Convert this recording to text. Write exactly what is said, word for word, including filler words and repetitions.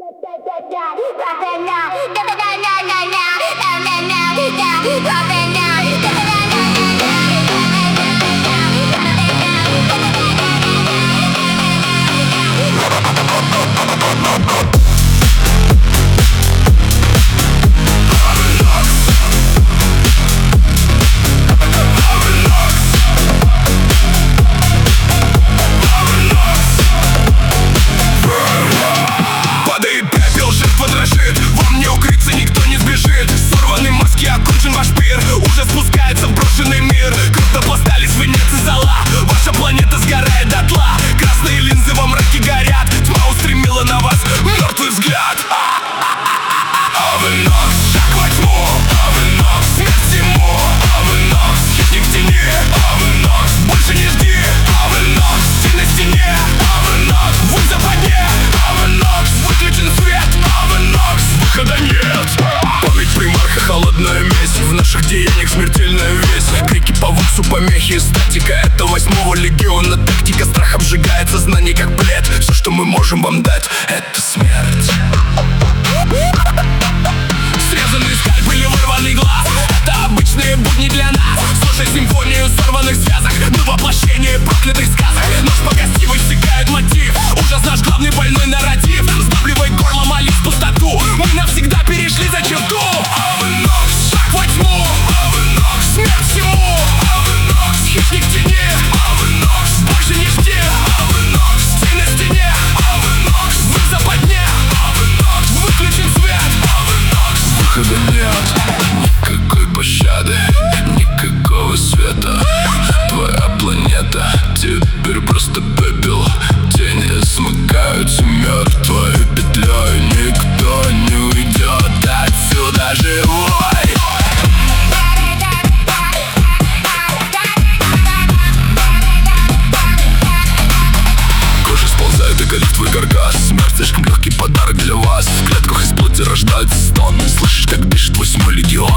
В наших деяниях смертельная весть. Крики по воксу, помехи, статика. Это восьмого легиона тактика. Страх обжигает сознание, как плед. Все, что мы можем вам дать, это смерть. Срезанный скальп или вырванный глаз — это обычные будни для нас. Слушай симфонию сорванных связок, мы воплощение проклятых сказок. Нож по кости высекает мотив. Ужас наш главный больной нарратив. Сдавливай горло, молись в пустоту. Мы навсегда перешли за черту. Шаг во тьму, смерть всему. Хищник в тени, больше не жди. Тень на стене, вы в западне. Выключен свет, выхода нет. Никакой пощады, никакого света. Твоя планета теперь просто пепел. Тени смыкаются мертвой петлей. Никто не уйдет отсюда живой. Кожа сползает и горит твой каркас. Смерть слишком легкий подарок для вас. В клетках из плоти рождается стон. Слышишь, как дышит восьмой легион.